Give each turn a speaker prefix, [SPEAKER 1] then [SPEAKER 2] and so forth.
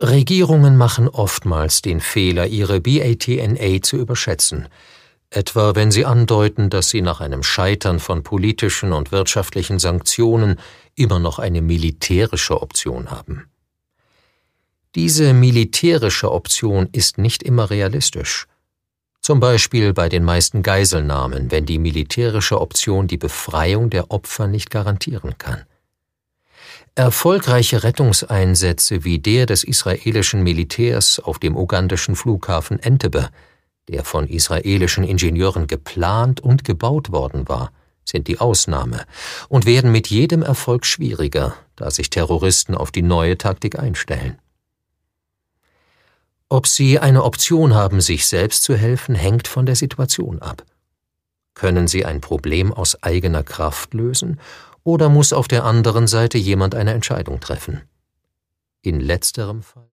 [SPEAKER 1] Regierungen machen oftmals den Fehler, ihre BATNA zu überschätzen, etwa wenn sie andeuten, dass sie nach einem Scheitern von politischen und wirtschaftlichen Sanktionen immer noch eine militärische Option haben. Diese militärische Option ist nicht immer realistisch. Zum Beispiel bei den meisten Geiselnahmen, wenn die militärische Option die Befreiung der Opfer nicht garantieren kann. Erfolgreiche Rettungseinsätze wie der des israelischen Militärs auf dem ugandischen Flughafen Entebbe, der von israelischen Ingenieuren geplant und gebaut worden war, sind die Ausnahme und werden mit jedem Erfolg schwieriger, da sich Terroristen auf die neue Taktik einstellen. Ob sie eine Option haben, sich selbst zu helfen, hängt von der Situation ab. Können sie ein Problem aus eigener Kraft lösen, oder muss auf der anderen Seite jemand eine Entscheidung treffen? In letzterem Fall